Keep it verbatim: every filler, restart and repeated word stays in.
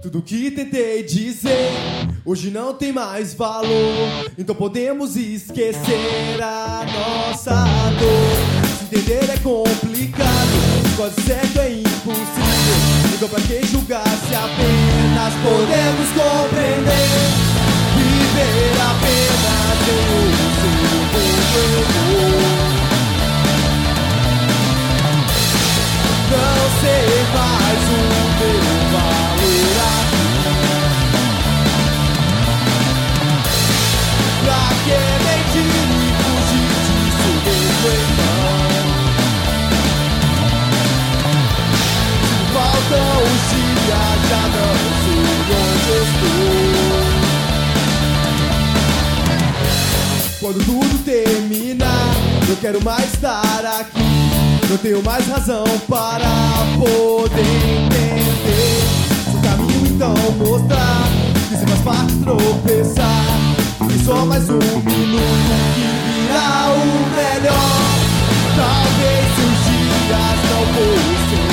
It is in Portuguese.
Tudo que tentei dizer hoje não tem mais valor. Então podemos esquecer a nossa dor. Se entender é complicado, quase certo é impossível. Então pra que julgar se apenas podemos compreender? Viver apenas em um segundo. Não sei mais o meu valor aqui. Pra que mentir e fugir disso mesmo então? Se faltam os dias, já não sei onde estou. Quando tudo terminar, eu quero mais estar aqui. Não tenho mais razão para poder entender. Se o caminho então mostrar que se faz parte tropeçar, e só mais um minuto que virá o melhor. Talvez se os dias não fossem